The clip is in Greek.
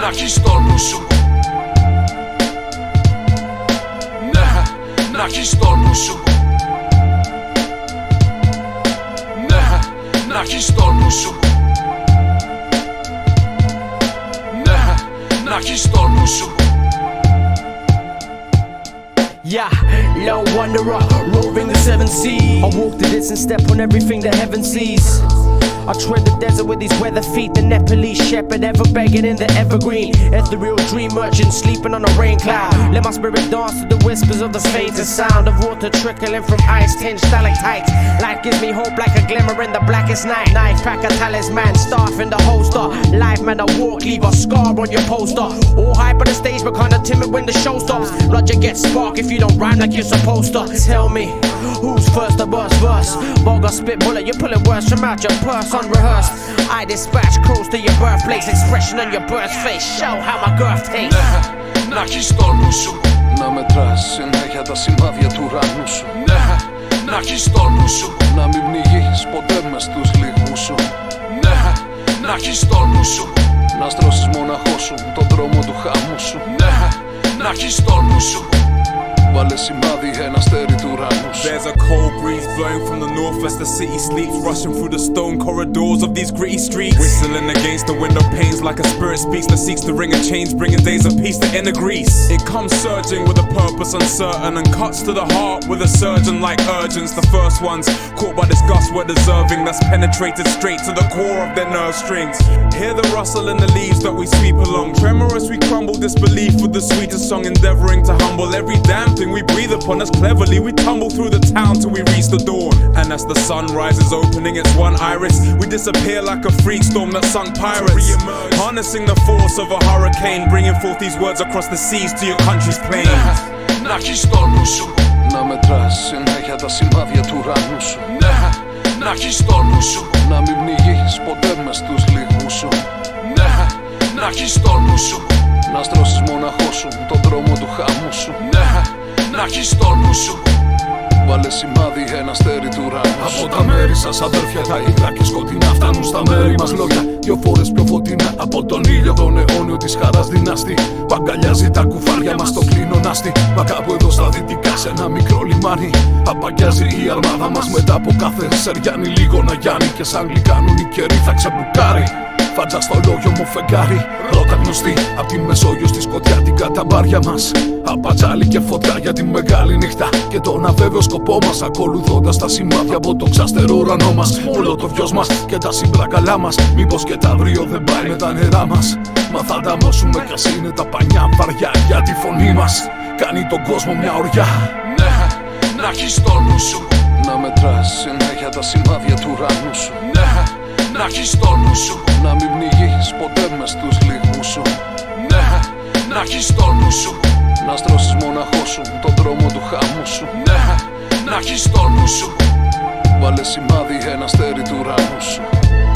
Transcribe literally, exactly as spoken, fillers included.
να έχεις στο νου σου. Ναι, να έχεις στο νου σου. Ναι, να έχεις στο νου σου. Ναι, να έχεις στο νου σου. Yeah, low wanderer, roving the seven seas. I walk the distance, step on everything that heaven sees. I tread the desert with these weather feet. The Nepalese shepherd ever begging in the evergreen. Ethereal dream merchant sleeping on a rain cloud. Let my spirit dance to the whispers of the faintest sound of water trickling from ice-tinged stalactites. Life gives me hope like a glimmer in the blackest night. Knife pack a talisman, staff in the holster. Life man, I walk, leave a scar on your poster. All hype on the stage, but kinda timid when the show stops. Roger gets spark if you don't rhyme like you're supposed to. Tell me, who's first to burst verse? Vulgar spit bullet, you're pulling words from out your purse. Unrehearsed, I dispatch crows to your birthplace. Expression on your birth face, show how my girth tastes. Ναι, να έχεις στο νου σου. Να μετράς συνέχεια τα σημάδια του ουρανού σου. Ναι, να έχεις στο νου σου. Να μην πνιγείς ποτέ μες στους λυγμούς σου. Ναι, να έχεις στο νου σου. Να στρώσεις μοναχός σου τον δρόμο του χάμου σου. Ναι, να έχεις στο νου σου. Βάλε σημάδι ένα αστέρι του ουρανού σου. There's a cold breeze blowing from the north as the city sleeps, rushing through the stone corridors of these gritty streets, whistling against the window panes like a spirit speaks that seeks to ring a change, bringing days of peace to inner Greece. It comes surging with a purpose uncertain and cuts to the heart with a surgeon like urgence. The first ones caught by this gust were deserving, that's penetrated straight to the core of their nerve strings. Hear the rustle in the leaves that we sweep along, tremorous we crumble disbelief with the sweetest song, endeavoring to humble every damn thing we breathe upon us. Cleverly we tumble through the town till we reach the dawn, and as the sun rises opening its one iris, we disappear like a freak storm that sunk pirates, harnessing the force of a hurricane, bringing forth these words across the seas to your country's plains. Ναι, να έχεις στο νου σου. Να μετράς συνέχεια τα σημάδια του ουρανού σου. Ναι, να έχεις στο νου σου. Να μην πνιγείς ποτέ μες στους λυγμούς σου. Ναι, να έχεις στο νου σου. Να στρώσεις μοναχός σου τον δρόμο του χάμου σου. Ναι, να έχεις στο νου σου. Βάλε σημάδι ένα αστέρι του ουρανού σου. Από τα μέρη σας αδέρφια τα υγρά και σκοτεινά φτάνουν στα μέρη μας λόγια δυο φορές πιο φωτεινά από τον ήλιο τον αιώνιο της χαράς δυναστή. Παγκαλιάζει τα κουφάρια μας στο κλίνο-νάστη. Μα κάπου εδώ στα δυτικά σε ένα μικρό λιμάνι απαγκιάζει η αρμάδα μας μετά από κάθε σεριάνι λίγο να γιάνει. Και σαν γλυκάνουν οι καιροί θα ξεμπουκάρει. Φάντσα στο λόγιο μου φεγγάρι, ρότα γνωστή απ' τη Μεσόγειο στη σκοτειά την καταμπάρια μας. Απατζάλι και φωτιά για τη μεγάλη νύχτα και τον αβέβαιο σκοπό μας, ακολουθώντας τα σημάδια από τον ξαστερό ουρανό μας. Όλο το βιός μας και τα συμπρακαλά μας, μήπως και τα αύριο δεν πάει με τα νερά μας. Μα θα ανταμώσουμε κι ας είναι τα πανιά βαριά, για τη φωνή μας κάνει τον κόσμο μια οριά. Ναι, να έχεις στο νου σου. Να μετράς συνέχεια τα σημάδια του ουρανού σου. Ναι, να έχεις στο νου σου. Να μην πνιγείς ποτέ μες στους λυγμούς σου. Ναι, να έχεις στο νου σου. Να στρώσεις μοναχός σου τον δρόμο του χάμου σου. Ναι, να έχεις στο νου σου. Βάλε σημάδι ένα αστέρι του ουρανού σου.